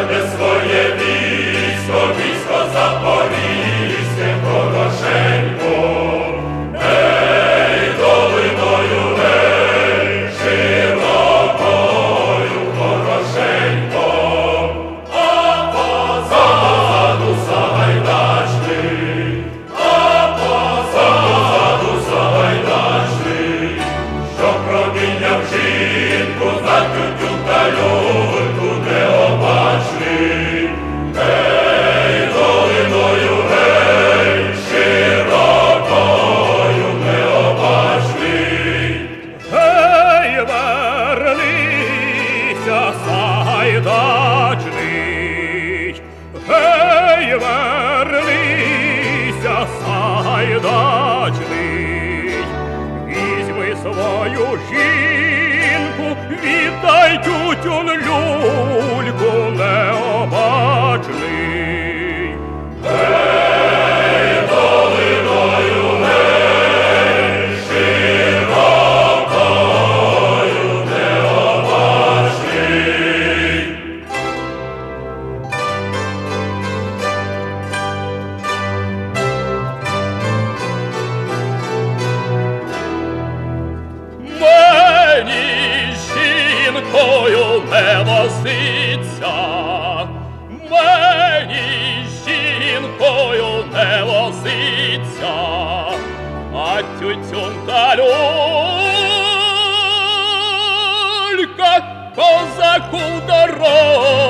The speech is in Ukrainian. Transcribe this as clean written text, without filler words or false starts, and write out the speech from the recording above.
веде своє військо, військо запорізьке, Хорошенько. Ей, долиною, ей, широкою, Хорошенько. А позаду Сагайдачний, а позаду Сагайдачний, що проміняв жінку на тютю та люльку необачний. Ей, долиною, ей, широкою, необачний. Ей, вернися, Сагайдачний, ей, вернися, Сагайдачний, візьми свою жінку, віддай тютюн люльку необачний. Ей, долиною, ей, широкою, необачний. Мені з жінкою не возиться, мені з жінкою не возиться, а тютюн та люлька козаку дорога.